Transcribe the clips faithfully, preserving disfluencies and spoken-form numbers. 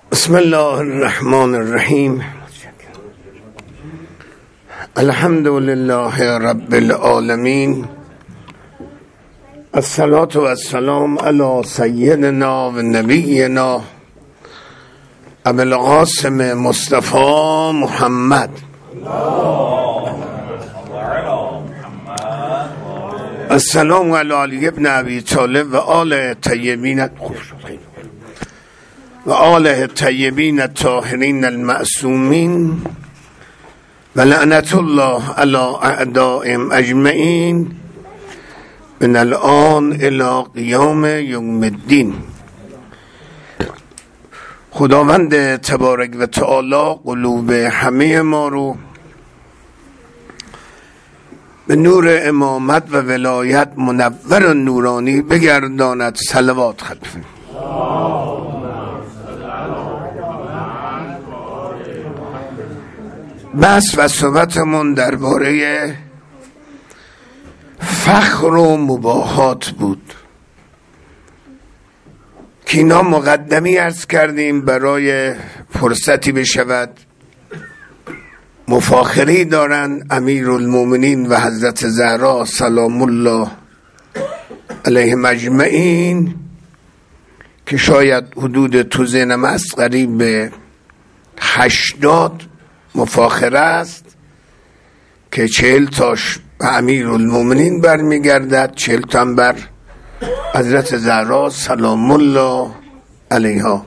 بسم الله الرحمن الرحیم. الحمد لله رب العالمین. الصلاة و السلام علی سیدنا و نبینا ابی القاسم مصطفی محمد. السلام علی علی ابن ابی طالب و آل طیبین و آله الطیبین الطاهرین المعصومین و لعنت الله علی اعدائهم اجمعین من الان الی قیام یوم الدین. خداوند تبارک و تعالی قلوب همه ما رو به نور امامت و ولایت منور و نورانی بگرداند. صلوات خلف بس و صحبتمون درباره فخر و مباهات بود که اینا مقدمی عرض کردیم برای فرصتی بشود. مفاخری دارن امیرالمومنین و حضرت زهرا سلام الله علیهم اجمعین که شاید حدود تو ذهنم است قریب به هشتاد مفاخره است که چهل تاش به امیرالمومنین برمیگردد، چهل تا بر حضرت زهرا سلام الله علیها.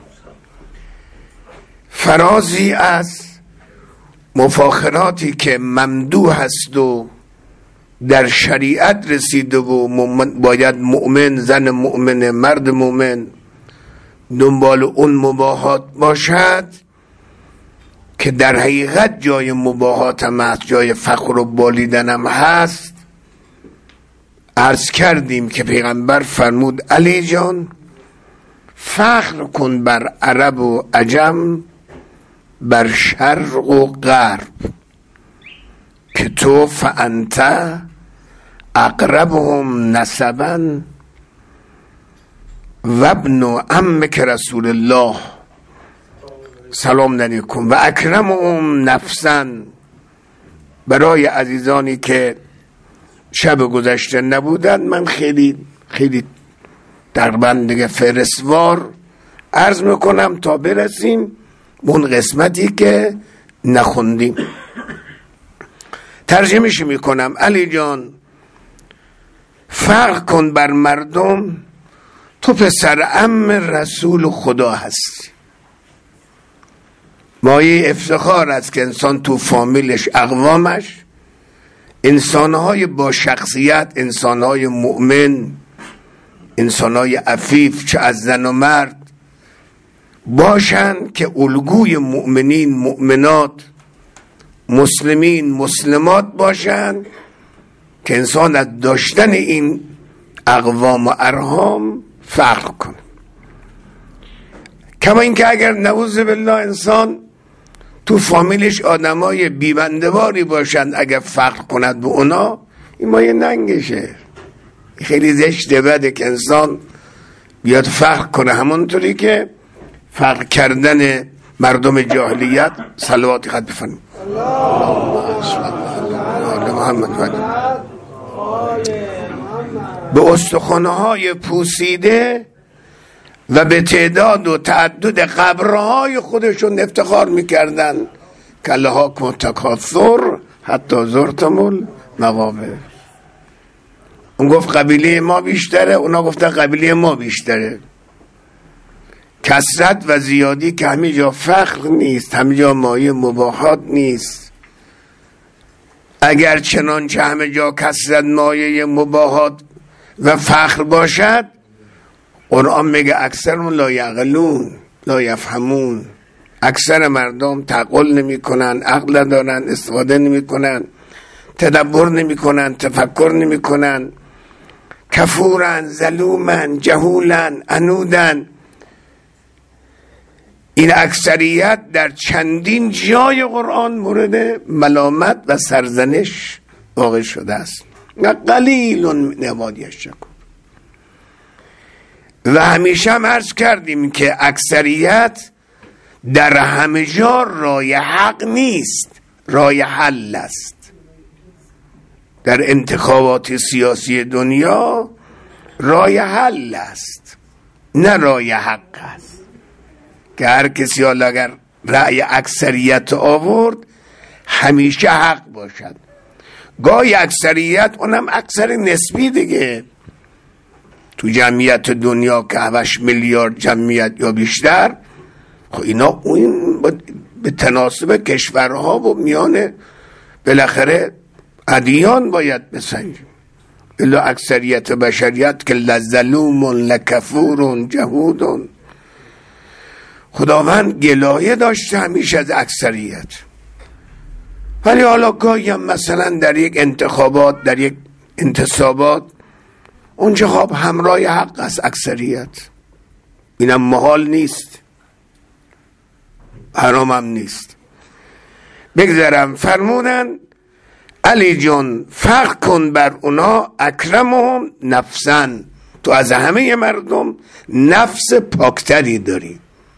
فرازی از مفاخراتی که ممدوح است و در شریعت رسیده و باید مؤمن، زن مؤمن، مرد مؤمن دنبال اون مباهات باشد که در حقیقت جای مباهات هم هست، جای فخر و بالیدن هم هست. عرض کردیم که پیغمبر فرمود علی جان فخر کن بر عرب و عجم، بر شرق و غرب، که تو فانت اقربهم نسبا و ابن عمک رسول الله سلام علیکم و اکرمهم نفسا. برای عزیزانی که شب گذشته نبودن من خیلی خیلی تقریبا دیگه فهرستوار عرض میکنم تا برسیم اون قسمتی که نخوندیم. ترجمهش میکنم. علی جان فرق کن بر مردم، تو پسر عم رسول خدا هستی. مایه افتخار است که انسان تو فامیلش، اقوامش انسانهای با شخصیت، انسانهای مؤمن، انسانهای عفیف چه از زن و مرد باشن که الگوی مؤمنین، مؤمنات، مسلمین، مسلمات باشن که انسان از داشتن این اقوام و ارحام فخر کنه. کما اینکه اگر نعوذ بالله انسان تو فامیلش آدمای بیبندواری باشند، اگر فخر کند به اونا این مایه ننگشه. خیلی زشته بده که انسان بیاد فخر کنه همونطوری که فخر کردن مردم جاهلیت. صلوات خط بفرمایید. به استخوان‌های پوسیده و به تعداد و تعدد قبرهای خودشون افتخار میکردن. کله ها کن تکاثر حتی زرتم المقابر. اون گفت قبیله ما بیشتره، اونا گفتن قبیله ما بیشتره. کثرت و زیادی که همه جا فخر نیست، همه جا مایه مباهات نیست. اگر چنانچه همه جا کثرت مایه مباهات و فخر باشد، قرآن میگه اکثرون لا یعقلون لا یفهمون. اکثر مردم تعقل نمی کنن، عقل ندارن، استفاده نمی کنن، تدبر نمی کنن، تفکر نمی کنن، کفورن، ظلومن، جهولن، عنودن. این اکثریت در چندین جای قرآن مورد ملامت و سرزنش واقع شده است. قلیل من عبادی الشکور. و همیشه هم عرض کردیم که اکثریت در همه جا رای حق نیست، رای حل است. در انتخابات سیاسی دنیا رای حل است، نه رای حق است که هر کسی حالا اگر رأی اکثریت آورد همیشه حق باشد. گاهی اکثریت، اونم اکثر نسبی دیگه، تو جمعیت دنیا که هشت میلیارد جمعیت یا بیشتر، خب اینا اون به تناسب کشورها و میان بالاخره ادیان باید بسنجیم. الا اکثریت بشریت که لظلوم لکفور جهود. خداوند گلایه داشته همیشه از اکثریت، ولی حالا گاهی هم مثلا در یک انتخابات، در یک انتصابات، اونجا خب همراه حق است اکثریت، اینم محال نیست، حرام هم نیست. بگذارم فرمودن علی جون فرق کن بر اونا، اکرمهم نفسن، تو از همه مردم نفس پاکتری داری.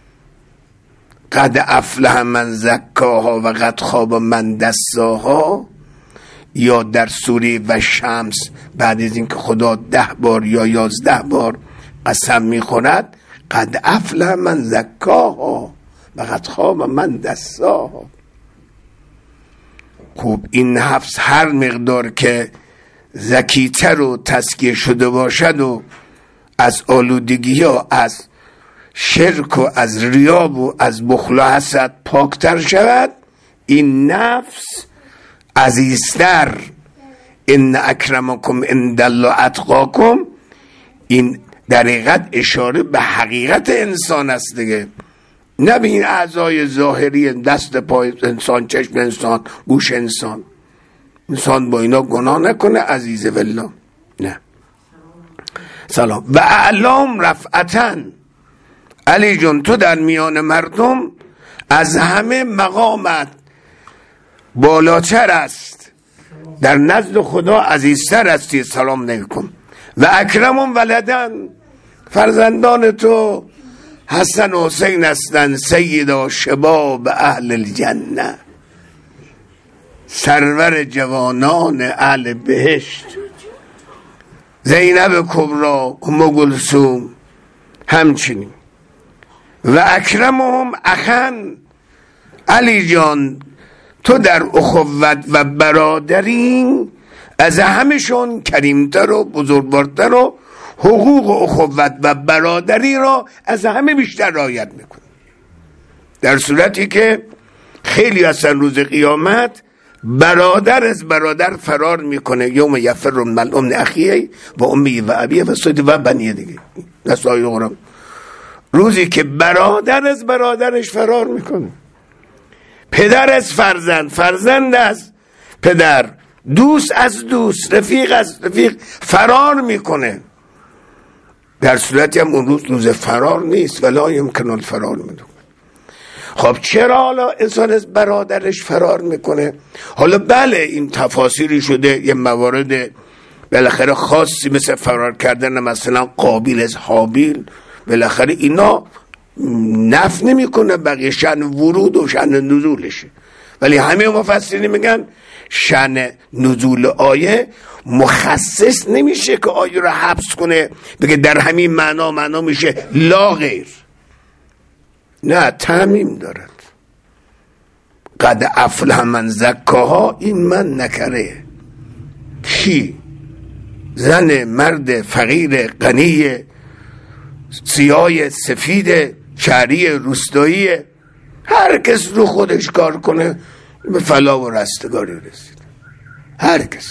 قد افلح من زکاها و قد خاب من دساها. یا در سوره و شمس بعد از اینکه خدا ده بار یا یازده بار قسم میخورد، قد افلح من زکاها و قد خاب من دساها. خوب این نفس هر مقدار که زکیتر و تزکیه شده باشد و از آلودگی ها، از شرک و از ریاب و از بخل و حسد پاکتر شود، این نفس عزیزتر. ان اکرمکم عند الله اتقاکم، این در حقیقت اشاره به حقیقت انسان است دیگه، نه به این اعضای ظاهری، دست پای انسان، چشم انسان، گوش انسان. انسان با اینا گناه نکنه عزیز والله، نه. سلام. و اعلام رفعتن، علی جون تو در میان مردم از همه مقامت بالاتر است، در نزد خدا عزیزتر هستی، سلام نمیکن. و اکرمون ولدن، فرزندان تو حسن و حسین هستند، سیدا شباب اهل الجنه، سرور جوانان اهل بهشت. زینب کبرا، ام کلثوم همچنین. و اکرمهم اخن، علی جان تو در اخوت و برادری از همشون کریمتر و بزرگوارتر و حقوق اخوت و برادری را از همه بیشتر رعایت میکنه، در صورتی که خیلی اصلا روز قیامت برادر از برادر فرار میکنه. یوم یفر من ام اخیه و امی و ابیه و صدی و بنیه دیگه، نسای قرآن، روزی که برادر از برادرش فرار میکنه، پدر از فرزند، فرزند از پدر، دوست از دوست، رفیق از رفیق فرار میکنه. در صورتی هم اون روز روز فرار نیست، ولا یمکن الفرار منه. خب چرا حالا انسان از برادرش فرار میکنه؟ حالا بله این تفاسیری شده، یه موارد بالاخره خاصی مثل فرار کردن مثلا قابیل از حابیل، بالاخره اینا نفع نمیکنه بقیه شأن ورود و شأن نزولشه. ولی همه مفسرین میگن شأن نزول آیه مخصص نمیشه که آیه رو حبس کنه بگه در همین معنا معنا میشه لا غیر، نه، تعمیم دارد. قد افلح من زکاها، این من نکره کی؟ زن، مرد، فقیر، غنی، سیاه، سفید، شهری، روستایی، هر کس رو خودش کار کنه به فلاح و رستگاری رسید. هر کس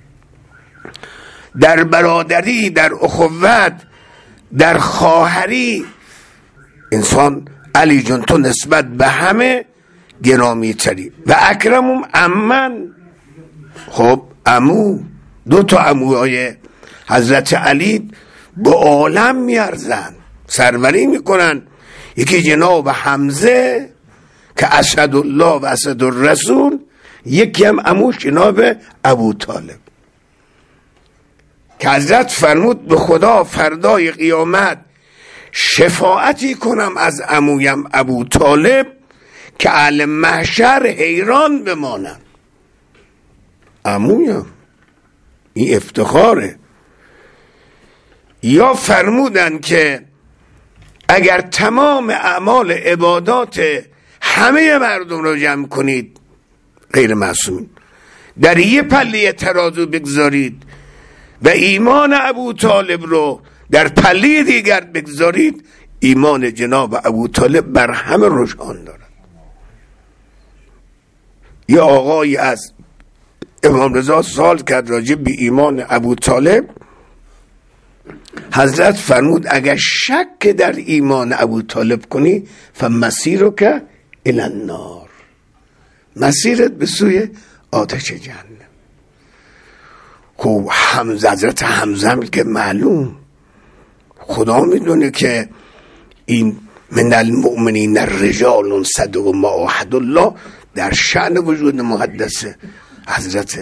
در برادری، در اخوت، در خواهری، انسان علی جون تو نسبت به همه گرامی تری. و اکرمم امن، خب امو، دو تا اموهای حضرت علی به عالم میارزن، سروری میکنن. یکی جناب حمزه که اسد الله و اسد الرسول، یکی هم اموش جناب ابو طالب که حضرت فرمود به خدا فردای قیامت شفاعتی کنم از عمویم ابو طالب که اهل محشر حیران بمانن. عمویم، این افتخاره. یا فرمودن که اگر تمام اعمال عبادات همه مردم رو جمع کنید، غیر معصومین، در یه پله ترازو بگذارید و ایمان ابو طالب رو در پله دیگر بگذارید، ایمان جناب ابو طالب بر همه رجحان دارد. یه آقای از امام رضا سوال کرد راجع به ایمان ابو طالب. حضرت فرمود اگر شک در ایمان ابو طالب کنی فمسیرک الی النار، مسیرت به سوی آتش جهنم. خب حمزه، حضرت حمزه که معلوم خدا میدونه که این من المؤمنین الرجال صدقوا ما عاهدوا الله در شأن وجود مقدس حضرت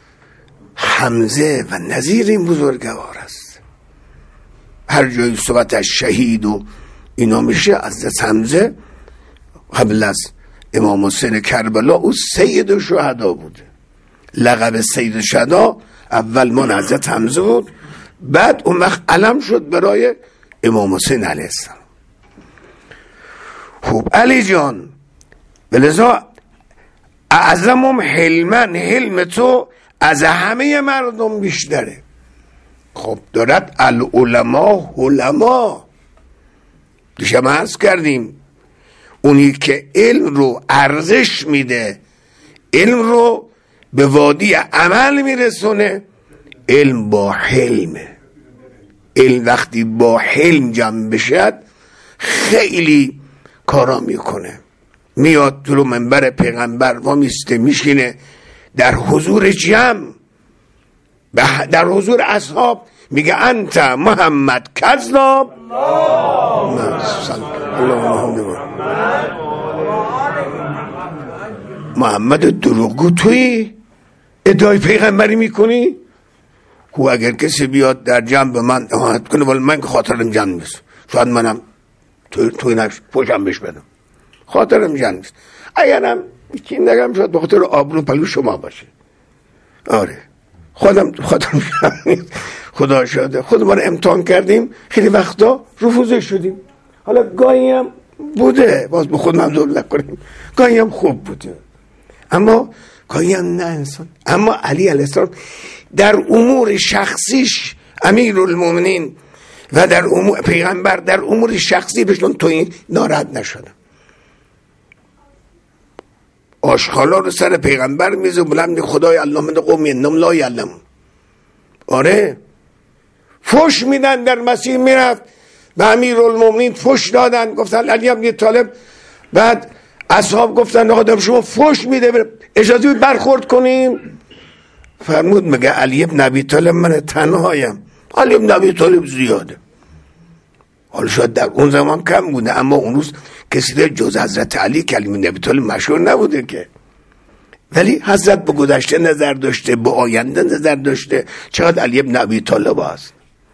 حمزه و نظیر این بزرگوار است. هر جایی صحبت از شهید و اینا میشه، حضرت حمزه قبل از امام حسین کربلا او سید الشهدا بوده. لقب سید الشهدا اول من حضرت حمزه بود، بعد اون وقت علم شد برای امام حسین علیه السلام. خوب علی جان، ولذا اعظمم حلمن، حلم تو از همه مردم بیشتره. خب دارد العلماء علما. دیشب عرض کردیم اونی که علم رو ارزش میده، علم رو به وادی عمل میرسونه، علم با حلمه. علم وقتی با حلم جمع بشد خیلی کارا میکنه. میاد تو منبر پیغمبر و میسته میشینه در حضور جمع، در حضور اصحاب میگه انت محمد کذاب محمد دروغگو، توی ادعای پیغمبری میکنی؟ خب اگر کسی بیاد در جمع به من اهانت کنه، ولی من که خاطرم جمع نیست، شاید منم توی توی نفس پوشم بش بدم، خاطرم جمع نیست. اگرم یکی نگم شاید به خاطر آبرو پلو شما باشه. آره خودم خاطرم جمع نیست. خدا شاده خود ما رو امتحان کردیم، خیلی وقتا رفوزه شدیم. حالا گاهی هم بوده، باز به خود ممدود نکنیم، گاهی هم خوب بوده، اما گاهی هم نه انسان. اما علی علیه السلام در امور شخصیش امیرالمومنین و در امور پیغمبر در امور شخصی بهشون توی ناراحت نشدم. آشغالا رو سر پیغمبر میزه بلند خدای الله من قومی انهم لا یعلمون. آره فوش میدن، در مسیح میرفت به امیرالمومنین فوش دادن، گفتن علی ابن طالب، بعد اصحاب گفتن آقا شما فوش میده، اجازه برخورد کنیم؟ فرمود مگه علی ابن ابی طالب من تنهایم؟ علی ابن ابی طالب زیاده. حالا شاید در اون زمان کم بوده، اما اون روز کسی در جز حضرت علی که علی ابن ابی طالب مشهور نبوده که، ولی حضرت به گذشته نظر داشته، به آینده نظر داشته. چقدر علی ابن ابی طالب هست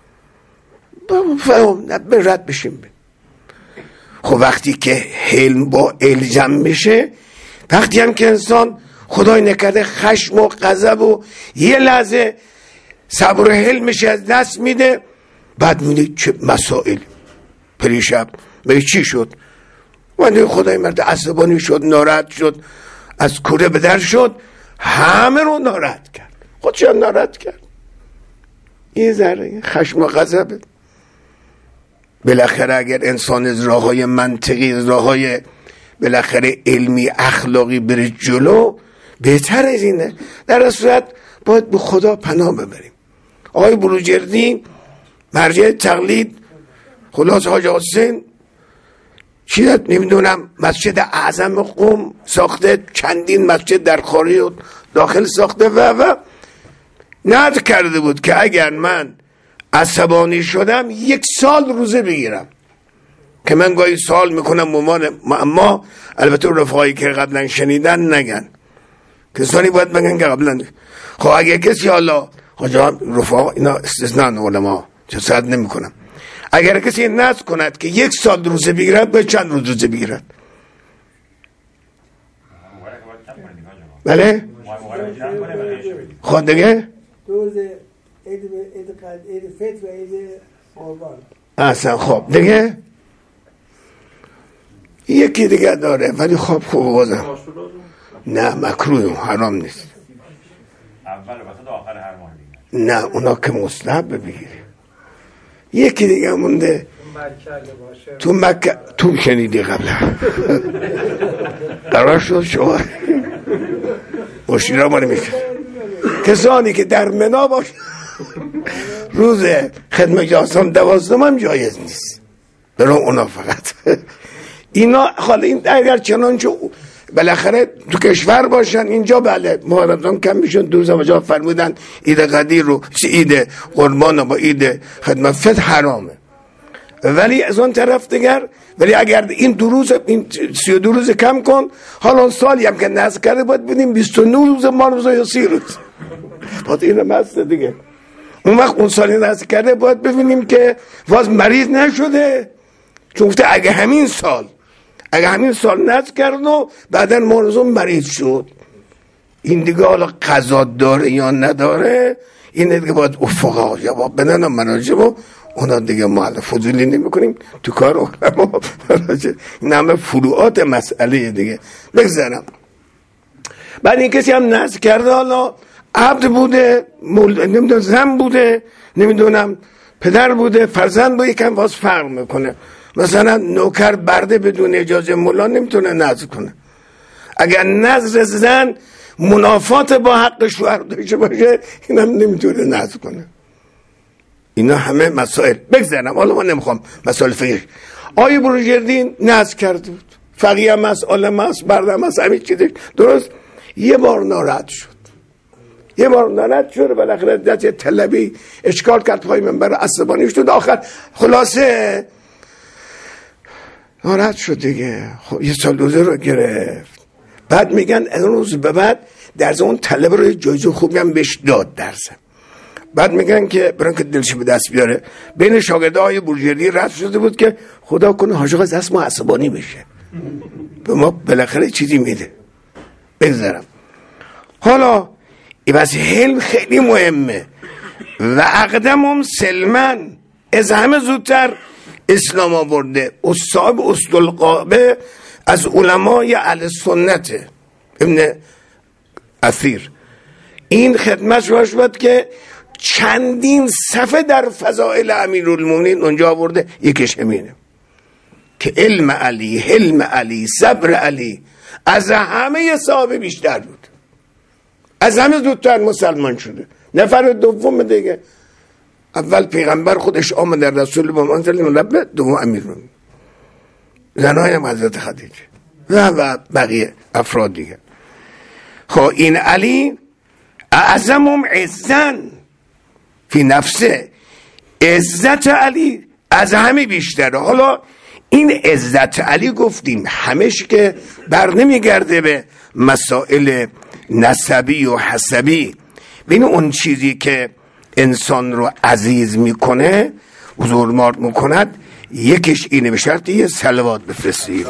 فهم به رد بشیم. خب وقتی که حلم با الجم بشه، وقتی هم که انسان خدای نکرده خشم و غضب و یه لحظه صبر و حلمش از دست میده، بعد میده چه مسائل پریشب به چی شد؟ من خدای مرد عصبانی شد، ناراحت شد، از کوره به در شد، همه رو ناراحت کرد، خودش هم ناراحت کرد. یه ذره خشم و غضب. بالاخره اگر انسان از راه های منطقی، از راه های بالاخره علمی اخلاقی بره جلو، بهتر از اینه. در صورت باید به خدا پناه ببریم. آقای بروجردی مرجع تقلید خلاص حاج حسین چیزت نمیدونم مسجد اعظم قم ساخته، چندین مسجد در خارج و داخل ساخته و و نذر کرده بود که اگر من عصبانی شدم یک سال روزه بگیرم، که من گاهی سال میکنم ممان، اما البته رفقایی که قبلا شنیدن نگن، کسانی باید بگن که قبلا. خب اگر کسی حالا حاجا رفقا اینا استثناء علما چه صد نمی کنم، اگر کسی نذر کند که یک سال روزه بگیرد به چند روز روزه بگیرد؟ بله خود دیگه روز عید عید فطر و عید قربان اصلا خب دیگه یکی دیگه داره ولی خب خوب بازم نه مکروه حرام نیست اول وسط آخر هر ماه دیگه نه اونا که مستحب بگیری. یکی دیگه مونده تو مکه تو شنیدی قبلا قرار شد شما مشیرا ما نمیکن کسانی که در منا باش روز خدمت جاسم دوازدهم هم جایز نیست برای اونا فقط اینا حالا این اگر چنانچه بالاخره تو کشور باشن اینجا بله محرم کم میشن دو روز مجا فرمودن عید قدیر رو عید قربان با عید خدمت فطر حرامه ولی از اون طرف دیگر ولی اگر این دو روز این سی و دو روز کم کن حالا سالی هم که نذر کرده باید بدیم بیست و نه روز ما روز یا سی روز باید این مست دیگه اون وقت اون سالی نذر کرده باید ببینیم که واز مریض نشده چون گفته اگه همین سال اگه همین سال نذر کرد و بعدا مرزون مریض شد این دیگه حالا قضا داره یا نداره این دیگه باید افقا جواب بدن و مناجم و اونا دیگه معلق فضولی نمی کنیم تو کار اخرم این همه فروعات مسئله دیگه بگذارم. بعد این کسی هم نذر کرده حالا عبد بوده مول... نمیدونم زن بوده نمیدونم پدر بوده فرزند با یکم باز فرق میکنه مثلا نوکر برده بدون اجازه مولا نمیتونه نذر کنه اگر نذر زن منافات با حق شوهر داشته باشه اینم نمیتونه نذر کنه. اینا همه مسائل بگذارم حالا من نمیخوام مسائل فقهی. آیه بروجردی نذر کرده بود فقیه هم هست عالم هست بردم هست همین چیزش درست یه بار ناراحت شد یه بار ناراحت شد بالاخره دست طلبی اشکال کرد پای منبر عصبانی شد آخر خلاصه ناراحت شد دیگه خب یه سال روزه رو گرفت بعد میگن از اون روز به بعد درس اون طلب رو جایزه خوبی هم بهش داد درسه بعد میگن که برای که دلش به دست بیاره بین شاگردای بروجردی رد شده بود که خدا کنه حاج آقا از دست ما عصبانی بشه به ما بالاخره چیزی میده بگذارم. حالا این بس حلم خیلی مهمه و اقدمم سلمن از همه زودتر اسلام آورده و صاحب اصدالقابه از علمای اهل سنته ابن اثیر این خدمت روش بود که چندین صفحه در فضائل امیرالمومنین اونجا آورده یکیش همینه که علم علی حلم علی صبر علی از همه صحابه بیشتر بود از همه زودتر مسلمان شده. نفر دوم دیگه اول پیغمبر خودش آمد در رسول با منزل رب دوم امیرالمومنین زنهای هم حضرت خدیجه و, و بقیه افراد دیگه. خب این علی اعظمم عزن فی نفسه عزت علی از همه بیشتره. حالا این عزت علی گفتیم همش که بر نمیگرده به مسائل نسبی و حسبی ببین اون چیزی که انسان رو عزیز میکنه حضورمارد میکند یکیش اینه به شرط یه صلوات بفرستیم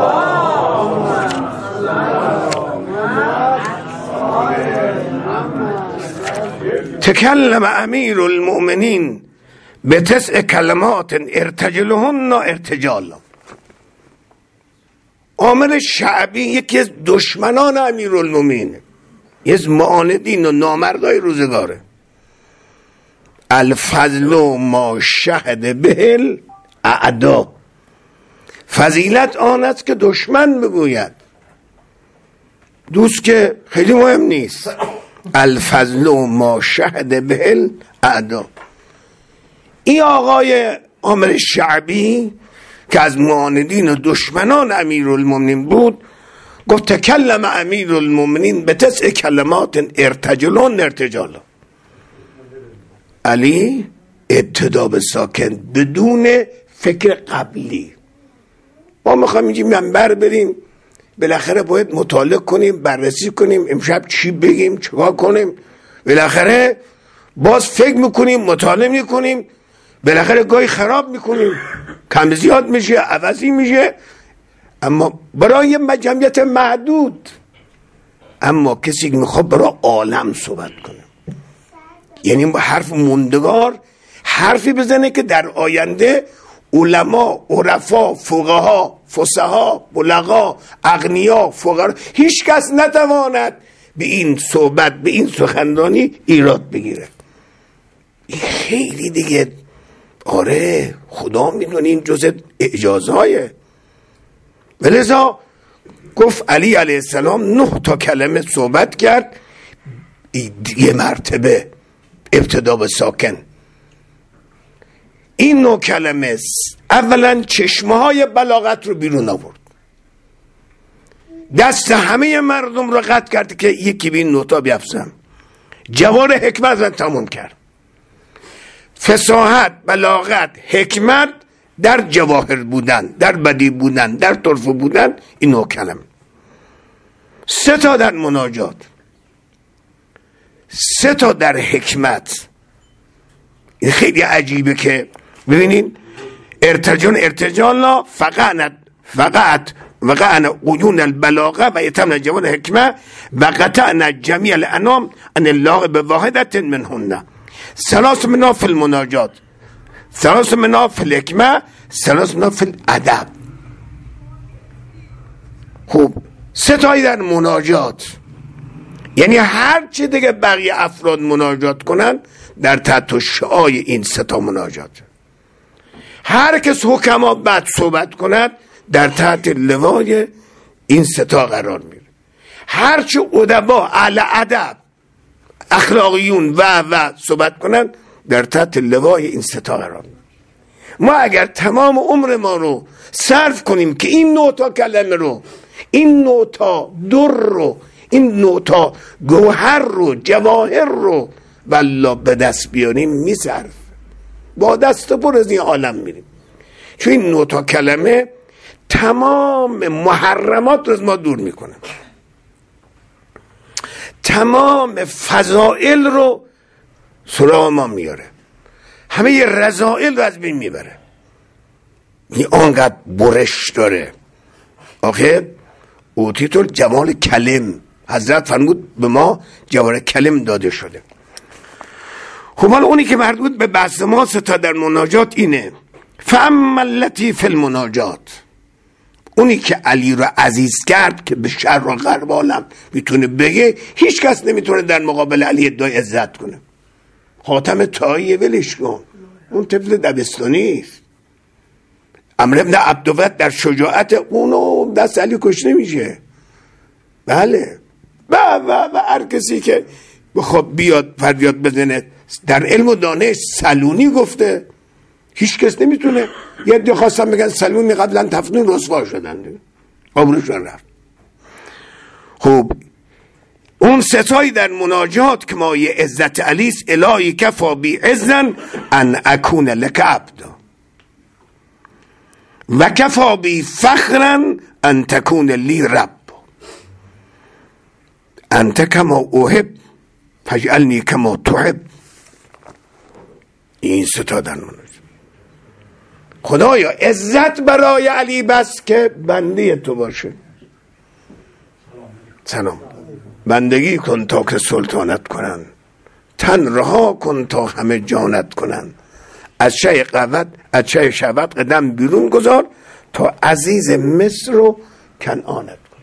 تکلم امیر المؤمنین به تسع کلمات ارتجلهن ارتجالا. عامر شعبی یکی از دشمنان امیر المؤمنین یکی از معاندین و نامردای روزگاره. الفضل ما شهد بهل اعدا فضیلت آن است که دشمن بگوید دوست که خیلی مهم نیست. الفضل ما شهد بهل اعدا. این آقای عامر شعبی که از معاندین و دشمنان امیرالمومنین بود گفت تکلم امیرالمومنین به تسع کلمات ارتجلون ارتجالا. علی ابتدا به ساکن بدون فکر قبلی ما میخوایم اینجا منبر بریم بالاخره باید مطالعه کنیم بررسی کنیم امشب چی بگیم چیکار کنیم بالاخره باز فکر میکنیم مطالعه میکنیم بالاخره گاهی خراب میکنیم، کم زیاد میشه، عوضی میشه، اما برای جمعیت محدود. اما کسی که میخواد برای عالم صحبت کنه، یعنی حرف موندگار، حرفی بزنه که در آینده علما، عرفا، فقها، فصحا، بلغا، اغنیا، فقرا، هیچ کس نتواند به این صحبت، به این سخنرانی ایراد بگیره. این خیلی دیگه، آره خدا میدونه این جزء اعجازهای. ولذا گفت علی علیه السلام نه تا کلمه صحبت کرد، یه مرتبه ابتدا به ساکن. این نوع کلمه اولا چشمه های بلاغت رو بیرون آورد، دست همه مردم رو قطع کرد که یکی به این نوتا بیفزم. جوار حکمت رو تموم کرد. فصاحت، بلاغت، حکمت در جواهر بودن، در بدی بودن، در طرف بودن، این نوع کلمه. سه تا در مناجات، سه تا در حکمت. این خیلی عجیبه که ببینین ارتجان ارتجالا فقط فقط وقعنا قیون البلاغه و یتمن جوان حکمه و قطعنا جمیع الانام ان الله بواحدت منهن. ثلاث منها فی المناجات، ثلاث منها فی الحکمه، ثلاث منها فی الادب. خوب، سه تایی در مناجات، یعنی هر چی دیگه بقیه افراد مناجات کنن در تحت شعای این سه تا مناجات. هر کس حکما بعد صحبت کند در تحت لوای این سه تا قرار میره. هر چی ادبا، اهل ادب، اخلاقیون و و صحبت کنن در تحت لوای این سه تا قرار میره. ما اگر تمام عمر ما رو صرف کنیم که این نوع تا کلمه رو، این نوع تا در رو، این نوع تا گوهر رو، جواهر رو والله به دست بیاریم، میصرف با دست پر از این عالم میریم. چون این نوع تا کلمه تمام محرمات رو از ما دور میکنه، تمام فضائل رو سراغ ما میاره، همه رذائل رو از بین میبره. این آنقدر برش داره. آخه اوتیت الجمال کلم، حضرت فرمود به ما جوار کلم داده شده. خب حالا اونی که مربوط به بحث ما ستا در مناجات اینه: فاما التی فی المناجات، اونی که علی رو عزیز کرد که به شر و غرب عالم میتونه بگه، هیچ کس نمیتونه در مقابل علی ادعای عزت کنه. خاتم طایی ولش کن، اون طفل دبستانی است. عمرو بن عبدوت در شجاعت اونو دست علی کش نمیشه. بله و و و هر کسی که بخواد بیاد فریاد بزنه در علم و دانش سلونی گفته، هیچ کس نمیتونه. یه دی خواستم بگن سلونی قبلا تفنون رسوا شدن، آبروشون رفت. خب اون ستایی در مناجات که مایه عزت علیس: الهی کفا بی عزن ان اکون لک عبدا و کفا بی فخرن ان تکون لی رب انت کما اوهب فجعلنی کما تحب. این ستا در مناجات. خدایا عزت برای علی بس که بنده تو باشه. سلام. بندگی کن تا که سلطانت کنن، تن رها کن تا همه جانت کنن، از چه قوت از چه شبت قدم بیرون گذار تا عزیز مصر رو کنعانت کن.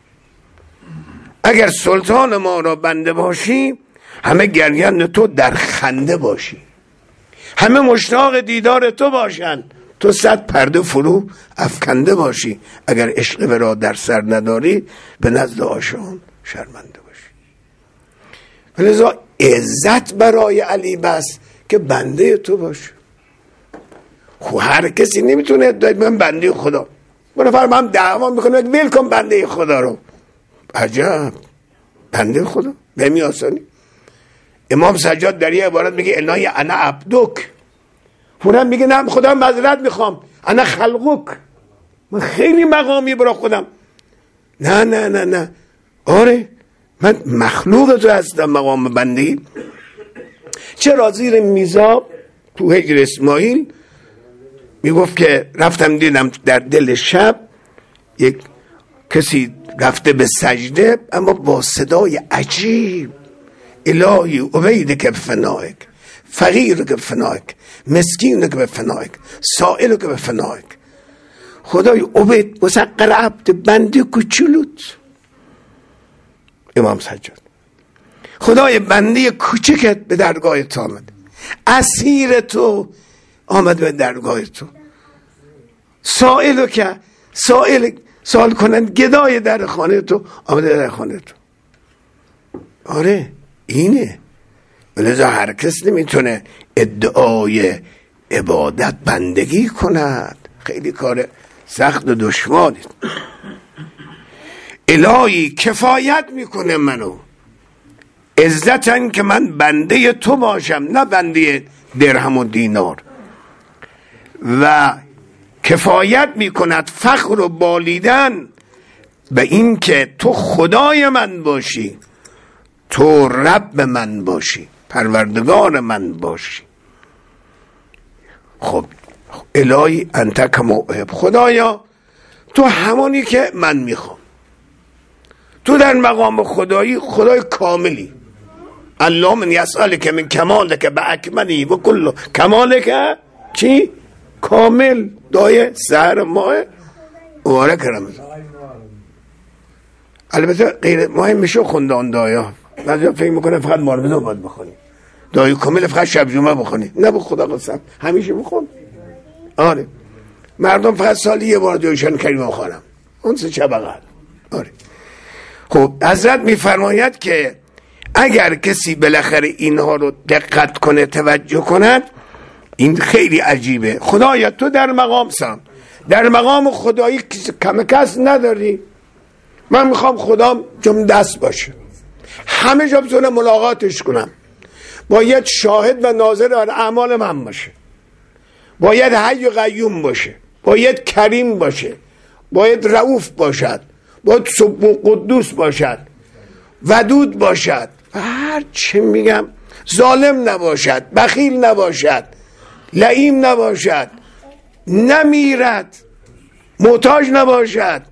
اگر سلطان ما را بنده باشی، همه گریان تو در خنده باشی، همه مشتاق دیدار تو باشن، تو صد پرده فرو افکنده باشی. اگر عشق برا در سر نداری، به نزد عاشقان شرمنده باشی. لذا عزت برای علی بس که بنده تو باشه. خب هر کسی نمیتونه ادعای من بنده خدا. برای فرم هم دعوا میکنه ویل کن بنده خدا رو. عجب، بنده خدا به می آسانی. امام سجاد در یه عبارت میگه الهی انا عبدک، اونم میگه نه خدا معذرت میخوام، انا خلقک، من خیلی مقامی برای خودم. نه نه نه نه آره من مخلوق تو هستم، مقام بندگی. چرا زیر میزاب تو هجر اسماعیل میگفت که رفتم دیدم در دل شب یک کسی رفته به سجده، اما با صدای عجیب: الهی عبیدک بفنائک، فقیرک بفنائک، مسکینک بفنائک، سائلک بفنائک. خدای عبید مسقر عبد، بنده کوچولوت. امام سجاد: خدای بنده کوچکت به درگاه تو آمد، اسیر تو آمد به درگاه تو. سائلو که سائل سوال کنند گدای در خانه تو آمده در خانه تو. آره اینه. ولذا هر کس نمیتونه ادعای عبادت بندگی کند، خیلی کار سخت و دشواری. الهی کفایت میکنه منو، عزتن که من بنده تو باشم، نه بنده درهم و دینار. و کفایت میکند فخر و بالیدن به این که تو خدای من باشی، تو رب من باشی، پروردگار من باشی. خب الهی انت کما احب، خدایا تو همونی که من میخوام. تو در مقام خدایی خدای کاملی. الله من یسألک من کمالک باکملی و کل کمالک چی؟ کامل. دایه سهر ماه مبارک رمضان. البته غیر مهم میشه خونده آن دایه. بعضی فکر میکنه فقط مارمضان باید بخونی، دایه کامل فقط شب جمعه بخونی. نه، به خدا قسم همیشه بخون. آره مردم فقط سالی یه بار دایشان کریم بخونم، اون سه شب اقل. آره خب حضرت میفرماید که اگر کسی بالاخره اینها رو دقت کنه، توجه کند، این خیلی عجیبه. خدایا تو در مقام سم، در مقام خدایی کم کس نداری. من میخوام خدام جم دست باشه، همه جا بتونه ملاقاتش کنم، باید شاهد و ناظر بر اعمال من باشه، باید حی و قیوم باشه، باید کریم باشه، باید رؤوف باشد، باید سبح قدوس باشد، ودود باشد، و هر چه میگم، ظالم نباشد، بخیل نباشد، لئیم نباشد، نمیرد، محتاج نباشد،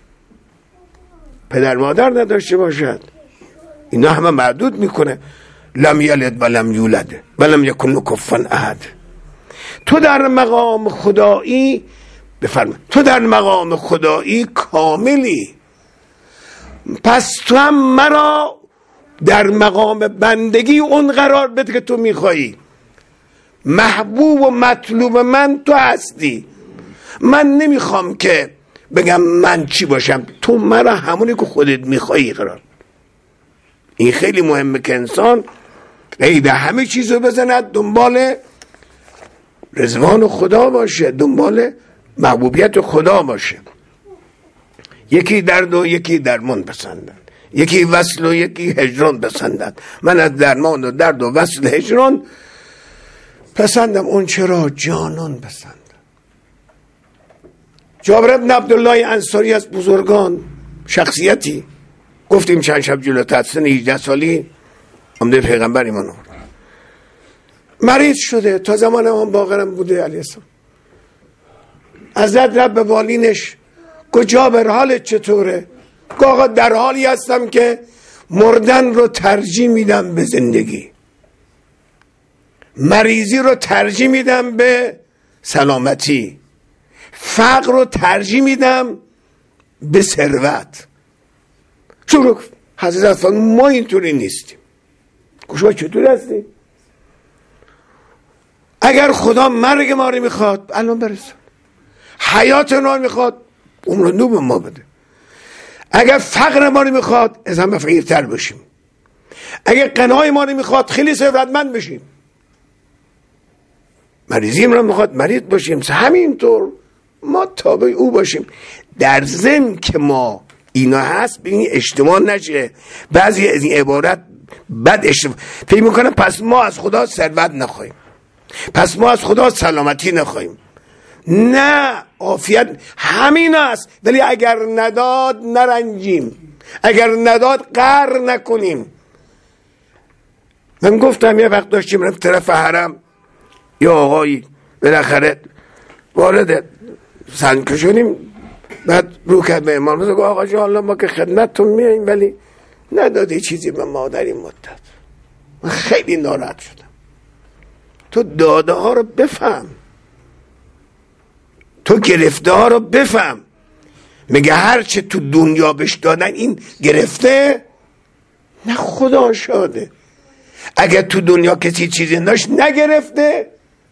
پدر مادر نداشته باشد. اینا همه معدود میکنه. لم یلد و لم یولد و لم یکن له کفوا احد. تو در مقام خدایی، بفرما تو در مقام خدایی کاملی، پس تو هم مرا در مقام بندگی اون قرار بده که تو میخوایی. محبوب و مطلوب من تو هستی. من نمیخوام که بگم من چی باشم، تو مرا همونی که خودت میخوایی قرار. این خیلی مهمه که انسان ایده همه چیزو بزند دنبال رضوان خدا باشه، دنبال محبوبیت خدا باشه. یکی درد و یکی درمان پسندند، یکی وصل و یکی هجران پسندند. من از درمان و درد و وصل هجران پسندم اون چرا جانان پسندم. جابر بن عبدالله انصاری از بزرگان، شخصیتی، گفتیم چند شب جلوتر، سن هجده سالی آمده پیغمبر ایمان آورد، مریض شده، تا زمان امام باقرم بوده علیه السلام. حضرت رب به بالینش گفت جابر حالت چطوره؟ گفت آقا در حالی هستم که مردن رو ترجیح میدم به زندگی، مریضی رو ترجیح میدم به سلامتی، فقر رو ترجیح میدم به ثروت. چون حضرت فرمود ما اینطوری نیستیم. شما چطوری هستی؟ اگر خدا مرگ ما رو میخواد الان برسون، حیات ما رو میخواد عمر نو به ما بده. اگر فقر ما رو میخواد از همه فقیرتر بشیم. اگر غنای ما رو میخواد خیلی ثروتمند بشیم. مریضی ما رو میخواد مریض باشیم، همینطور ما تابع او باشیم. در ضمن که ما اینا هست ببینید اجتماع نشه. بعضی از این عبارت بد اجتماع فکر میکنن پس ما از خدا ثروت نخواهیم، پس ما از خدا سلامتی نخواهیم. نه، عافیت همین است، ولی اگر نداد نرنجیم، اگر نداد قهر نکنیم. من گفتم یه وقت داشتیم رفت طرف حرم، یا آقایی بالاخره وارد سنگ شدیم، بعد رو کرد به امام گفت آقا جان الله ما که خدمتتون میاییم ولی ندادی چیزی به ما در این مدت. من خیلی ناراحت شدم. تو داده ها رو بفهم، تو گرفته ها رو بفهم. میگه هر چه تو دنیا بهش دادن این گرفته، نه خدا شاده اگه تو دنیا کسی چیزی داشت نگرفته.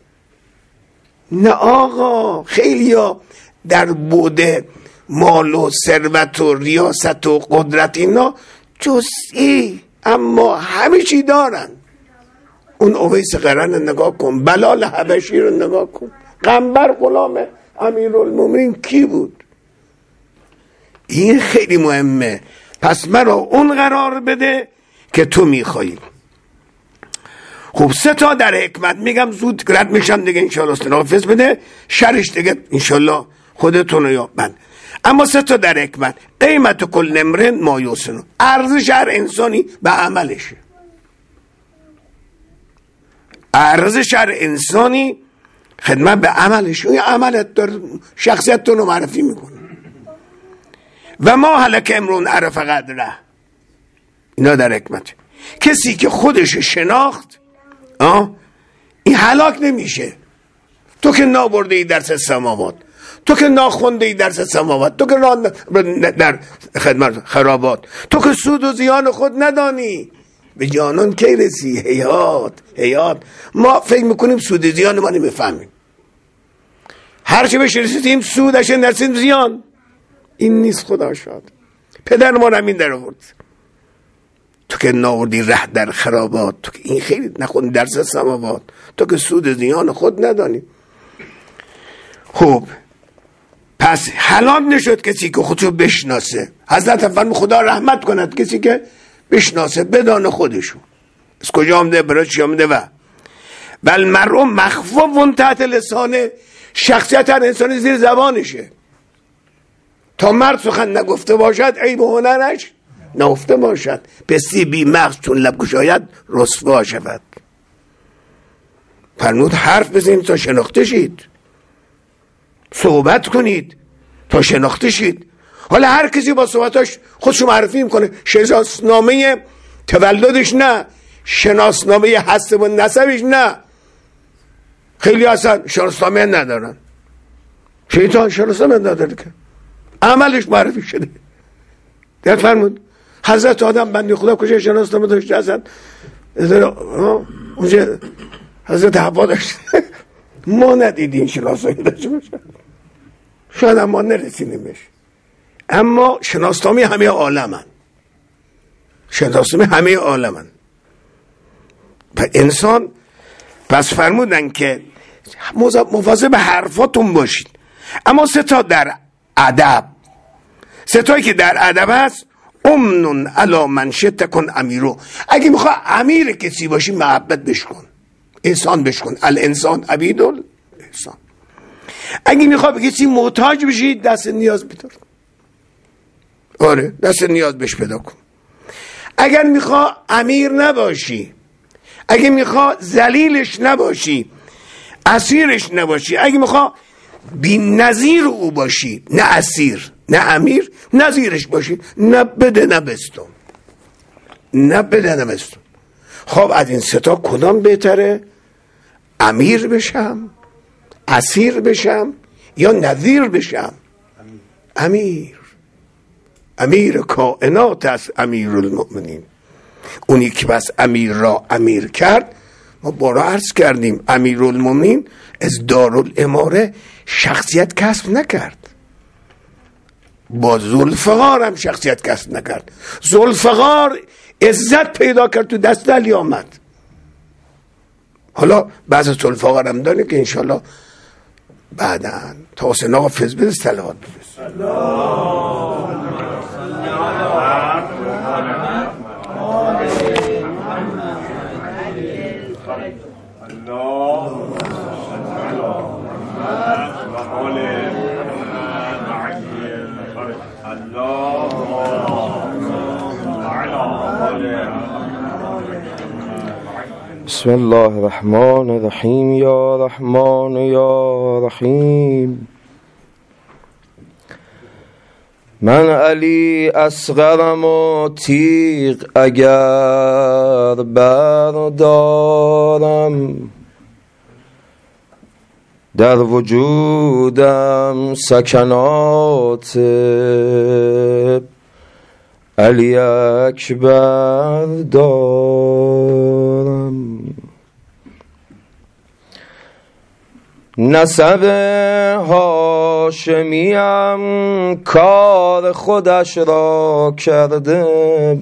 نه آقا، خیلی ها در بوده مال و ثروت و ریاست و قدرت اینا جزئی، اما همه چی دارن. اون اویس قرن نگاه کن، بلال حبشی رو نگاه کن، قنبر غلام امیرالمومنین کی بود؟ این خیلی مهمه. پس مرا اون قرار بده که تو میخوایی. خب سه تا در حکمت میگم، زود رد میشم دیگه انشاءالله. استنافذ بده شرش دیگه انشاءالله خودتون رو یابن. اما سه تا در حکمت. قیمت کل امرئ ما یحسنه، ارزش هر انسانی به عملشه. ارزش هر انسانی خدمت به عملش. اون عملت داره شخصیتتون رو معرفی میکنه. و ما هلک امرون عرف قدره، اینا در حکمت. کسی که خودش شناخت آه این هلاک نمیشه. تو که نابرده ای درس سماوات، تو که ناخونده ای درس سماوات، تو که در خدمت خرابات، تو که سود و زیان خود ندانی، به جانان کی رسی؟ حیات حیات. ما فکر میکنیم سود زیان ما نمیفهمیم. هرچی بهش رسیدیم سودش نرسیم زیان. این نیست خدا شاد. پدر ما همین در آورد. تو که ناوردی ره در خرابات، تو که این خیلی نخوندی درس سماوات، تو که سود زیان خود ندانی. خب پس هلاک نشد کسی که خودشو بشناسه. حضرت فرمود خدا رحمت کند کسی که بشناسه، بدانه خودشو از کجا آمده برای چی آمده. و بل مرء مخفوف تحت لسانه، شخصیت هر انسانی زیر زبانشه. تا مرد سخن نگفته باشد عیب و هنرش نهفته باشد. پسی بی مغز چون لب گشاید رسوا شود. فرمود حرف بزنید تا شناخته شید، صحبت کنید تا شناخته شید. حالا هر کسی با صحبتاش خودشو معرفی میکنه. شناسنامه تولدش نه، شناسنامه حسب و نسبش نه. خیلی اصلا شناسنامه ندارن. شیطان شناسنامه نداره که عملش معرفی شده. در فرمود حضرت آدم بنده خدا کجا شناسنامه داشته؟ اصلا اونجا حضرت حوا داشته. ما ندیدیم شناسنامه داشته باشه، شاید ما نرسیدیمش. اما شناسنامه همه عالمن، شناسنامه همه عالمن. انسان پس فرمودن که مواظب به حرفاتون باشید. اما سه تا در ادب، سه تایی که در ادب هست. امنون علی من شئت کن امیرو، اگه میخوای امیر کسی باشی محبت بشکن، احسان بشکن. الانسان عبید الاحسان. اگه میخوای به کسی محتاج بشی دست نیاز بدار، آره دست نیاز بهش پیدا کن. اگر میخوای امیر نباشی، اگه میخوای ذلیلش نباشی، اسیرش نباشی، اگه میخوای بی نظیر او باشی، نه اسیر نه امیر، نظیرش باشی، نه بده نه بستون، نه بده نه بستون. خب از این ستا کدام بهتره؟ امیر بشم، اسیر بشم، یا نظیر بشم؟ امیر. امیر کائنات است امیرالمؤمنین. اونی که بس امیر را امیر کرد. ما بارا عرض کردیم امیرالمؤمنین از دارالاماره شخصیت کسب نکرد، با ذوالفقار هم شخصیت کسب نکرد. ذوالفقار عزت پیدا کرد تو دست علی آمد. حالا بعض ذوالفقار هم داره که انشالله بعداً تا حسین آقا فیض بده صلوات بده. بسم الله الرحمن الرحیم. یا رحمان یا رحیم. من علی اصغرم و تیغ اگر بردارم، در وجودم سکنات علی اکبر دارم. نسب هاشمیم کار خودش را کرده،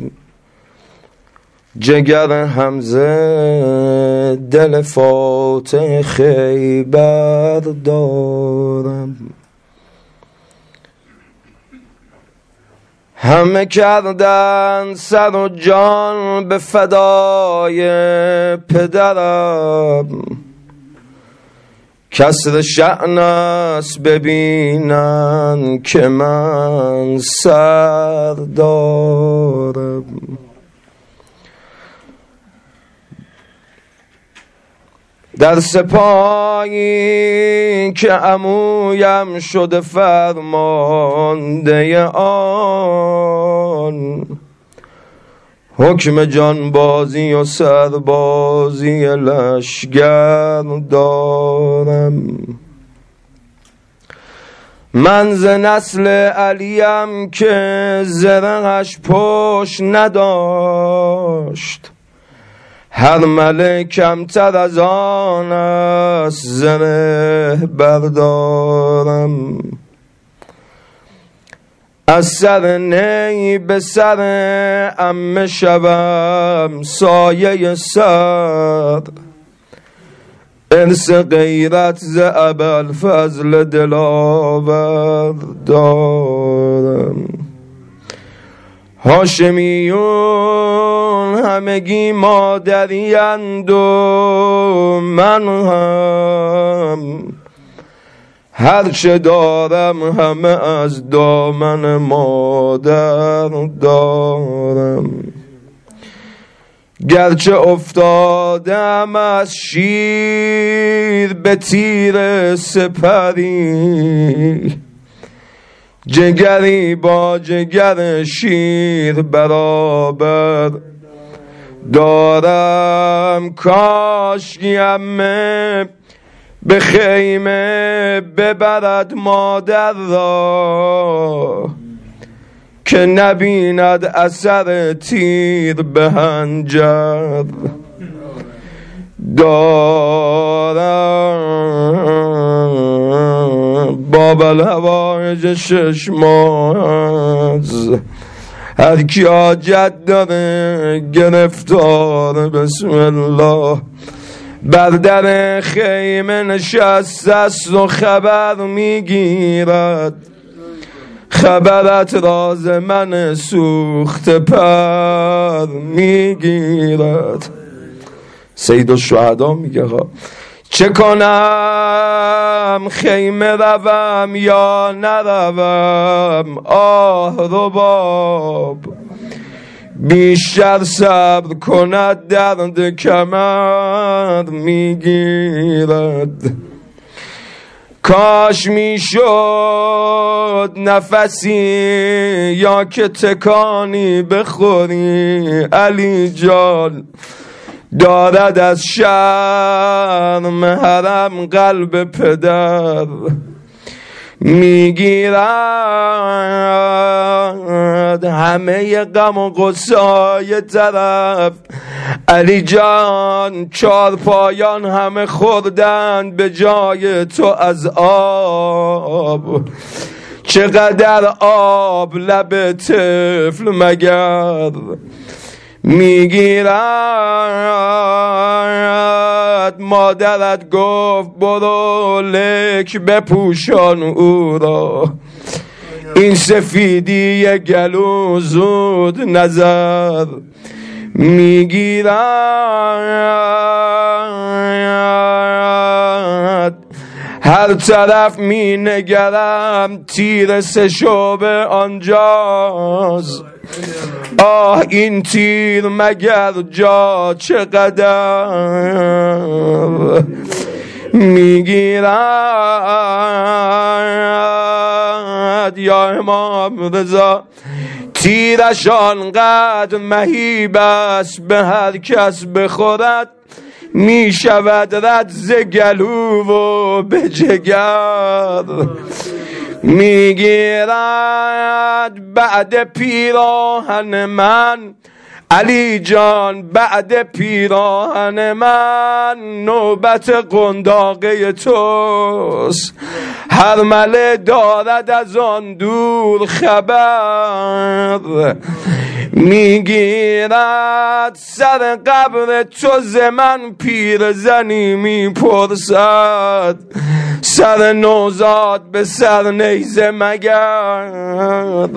جگر حمزه دل فاتح خیبر دارم. همه کردن سر و جان به فدای پدرم، کسر شأن است ببینن که من سر دارم. در سپاهی که عمویم شده فرمانده آن، حکم جانبازی و سربازی لشگر دارم. من ز نسل علیم که زرقش پشت نداشت، هر ملک کمتر از آن است زره بردارم. از سر نی به سر عمه شوم سایه سر، ارث غیرت ز ابوالفضل دلاور دارم. هاشمیون همگی مادری اند و من هم هرچه دارم همه از دامن مادر دارم. گرچه افتادم از شیر به تیر سپری، جگری با جگر شیر برابر دارم. کاش یمه به خیمه ببرد مادر را، که نبیند اثر تیر به هنجر دارم. باب الهوایج شش ماه هر کی حاجت داره گرفتار بسم الله بر در خیمه نشسته است و خبر میگیرد. خبرت راز من سوخت پر میگیرد. سید الشهدا میگه چه کنم خیمه روم یا نروم، آه رباب بیشتر صبر کند درد کمر میگیرد. کاش میشد نفسی یا که تکانی بخوری، علی جان دارد از شرم حرم قلب پدر میگیرد. همه غم و غصای طرف علی جان چار پایان همه خوردن به جای تو از آب. چقدر آب لب طفل مگر میگیرد. مادرت گفت برو لک بپوشان او را، این سفیدی گلو زود نظر میگیرد. هر طرف می نگرم تیر سه شعبه آنجاست، آه این تیر مگر جا چقدر میگیرد یا امام رضا تیرش آنقدر مهیب است به هر کس بخورد می شود رد ز گلو و به جگر میگیرد بعد پیراهن من علی جان بعد پیراهن من نوبت قنداقه توست هر مله دارد از آن دور خبر میگیرد سر قبر تو ز من پیرزنی میپرسد سر نوزاد به سر نیزه مگر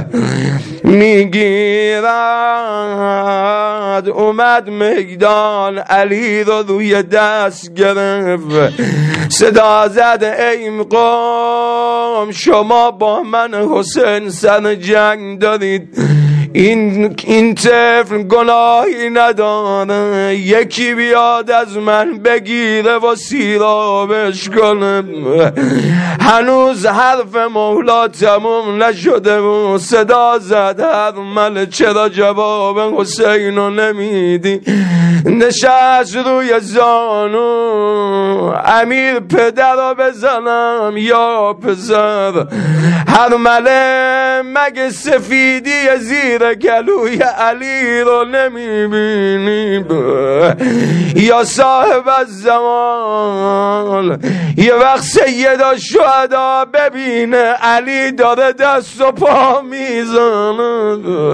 میگیرد اومد میدان علی رو روی دست گرفت صدا زد ای قوم شما با من حسین سر جنگ دارید این این طفل گناهی نداره یکی بیاد از من بگیره و سیرابش کنه هنوز حرف مولا تموم نشده و صدا زد هر مل چرا جواب حسین رو نمیدی نشست روی زانو امیر پدر رو بزنم یا پسر هر مله مگه سفیدی زیر گلوی علی رو نمیبینی یا صاحب الزمان یه وقت سید الشهدا ببینه علی داره دست و پا میزنه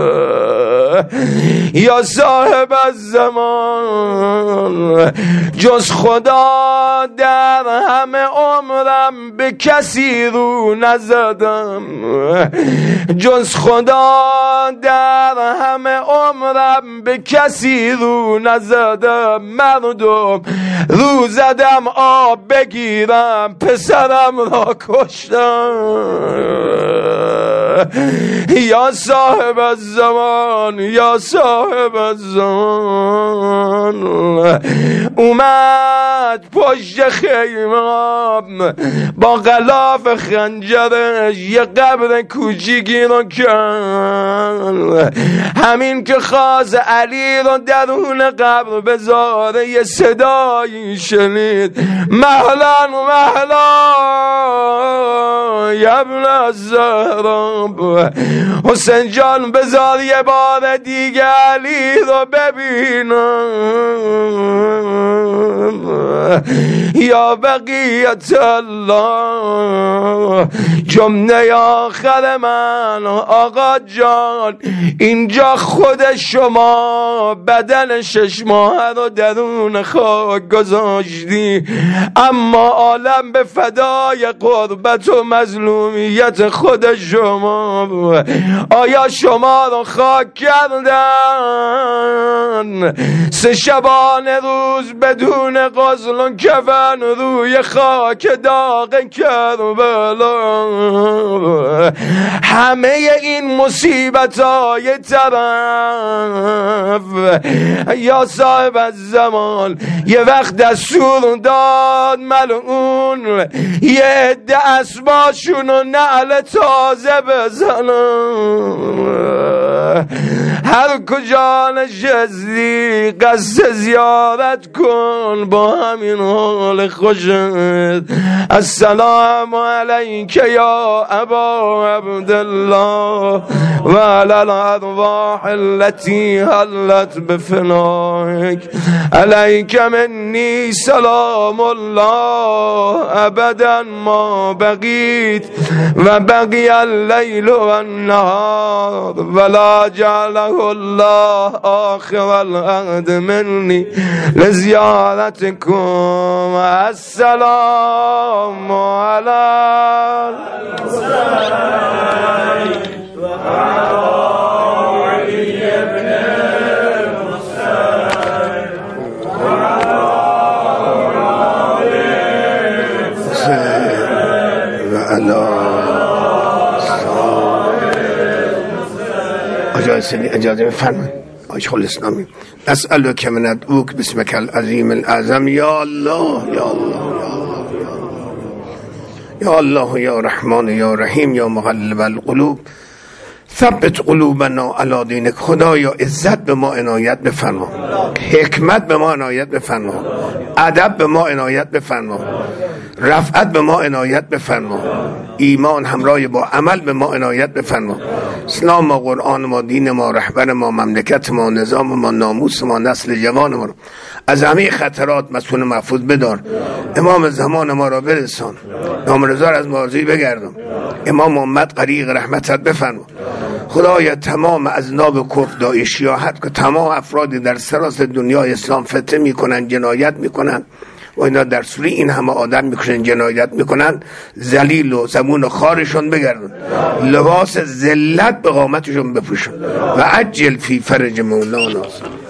یا صاحب الزمان جز خدا در همه عمرم به کسی رو نزدم جز خدا در همه عمرم به کسی رو نزدم مردم رو زدم آب بگیرم پسرم را کشتم یا صاحب الزمان یا صاحب الزمان اومد پشت خیمم با غلاف خنجرش یه قبر کوچیکی رو کرد همین که خواست علی رو درون قبر بذاره یه صدایی شنید مهلا مهلا ابن الزهرا حسین جان بذار یه بار دیگه علی رو ببینم یا بقیت الله جمله آخر من آقا جان اینجا خود شما بدن شش ماه رو درون خاک گذاشتی اما عالم به فدای قربت و مظلومیت خود شما آیا شما رو خاک کردن سه شبانه روز بدون غسل و کفن روی خاک داغ کربلا همه این مصیبت های طرف یا صاحب الزمان یه وقت دستور داد ملعون یه عده اسباشون و نعل تازه بزنن هر کجا نشستی قصد زیارت کن با همین حال خوشت السلام علیک یا ابا عبدالله و علی الارواح التي حلت بفنائك علیک منی سلام الله ابدا ما بقیت و بقی اللیل و النهار ولا جعله الله آخر العهد منی لزیارتکم السلام اجازه اجازه بفرمایید آج خل اسلامی نسألک من ندعوک بسمک العظیم العظم یا الله یا الله یا الله یا رحمان یا رحیم یا مقلب القلوب ثبت قلوبنا علی دینک. خدایا عزت به ما عنایت بفرما، حکمت به ما عنایت بفرما، ادب به ما عنایت بفرما، رفعت به ما عنایت بفرما، ایمان همراه با عمل به ما عنایت بفرما. اسلام ما، قرآن ما، دین ما، رهبر ما، مملکت ما، نظام ما، ناموس ما، نسل جوان ما از همه خطرات مسئول محفوظ بدار. امام زمان ما را برسان، امام رضا را از ماضی بگردم، امام محمد غریق رحمتت بفرما. خدایا تمام اذناب کفر داعشی ها حد که تمام افرادی در سراسر دنیای اسلام فتنه میکنن، جنایت میکنن و اینا در سوری این همه آدم میکشن، جنایت میکنن، ذلیل و زبون خارشون بگردن، لباس ذلت به قامتشون بپوشن و عجل فی فرج مولانا.